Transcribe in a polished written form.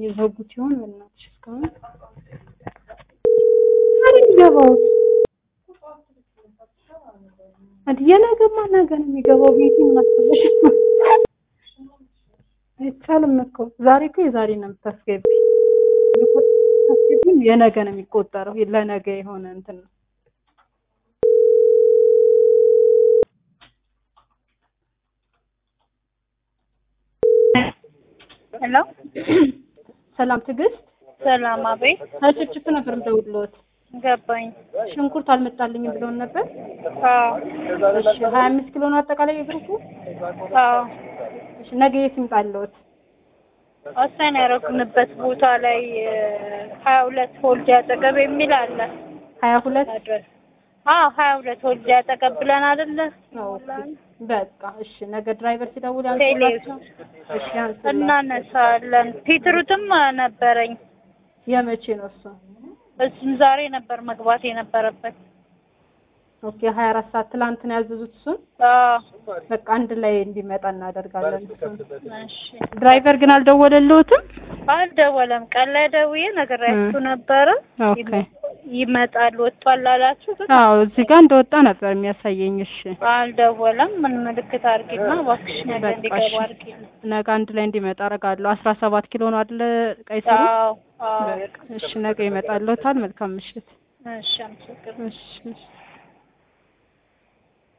የዘጉት ይሆን በእናትሽ እስካሁን አይገባው የነገማ ነገ ነው የሚገባው ቤት ምናስበሽ አይቻልም እኮ ዛሬ እኮ የዛሬ ነው የምታስገቢ የነገ ነው የሚቆጠረው ለነገ የሆነ እንትን ነው ሄሎ ሰላም ትግስት ሰላም አቤት ታጭጭፍ ነበር እንደውሎት ገባኝ ሽንኩርት አልመጣልኝም ብሎን ነበር አዎ እሺ 25 ኪሎ ነው አጠቃላይ የግሩፑ አዎ እሺ ነገ የት ይምጣልዎት አስተን ያረኩንበት ቦታ ላይ 22 ሆልድ ያጠገብ የሚል አለ 22 አድረስ 22 ሆልድ ያጠቀብለን አይደለ በቃ እሺ ነገ ድራይቨር ሲደውል ያንሱላችሁ እሺ ያንሱላችሁ እናነሳለን ፒትሩትም ነበረኝ የመቼ ነው እሱም ዛሬ ነበር መግባት የነበረበት ኦኬ 24 ሰዓት ትላንት ነው ያዘዙት እሱን በቃ አንድ ላይ እንዲመጣ እናደርጋለን እሺ ድራይቨር ግን አልደወለልዎትም አልደወለም ቀን ላይ ደውዬ ነግሬያችሁ ነበረ ኦኬ ይመጣል ወጥቷል አላችሁ አዎ እዚህ ጋር እንደወጣ ነበር የሚያሳየኝ እሺ አልደወለም ምን ምልክት አድርጊና እባክሽ ነገ እንዲገባ አድርጊ ነገ አንድ ላይ እንዲመጣ አደርጋለሁ 17 ኪሎ ነው አይደል ቀይሰሩ አዎ እሺ ነገ ይመጣልዎታል መልካም ምሽት እሺ አመሰግናለሁ እሺ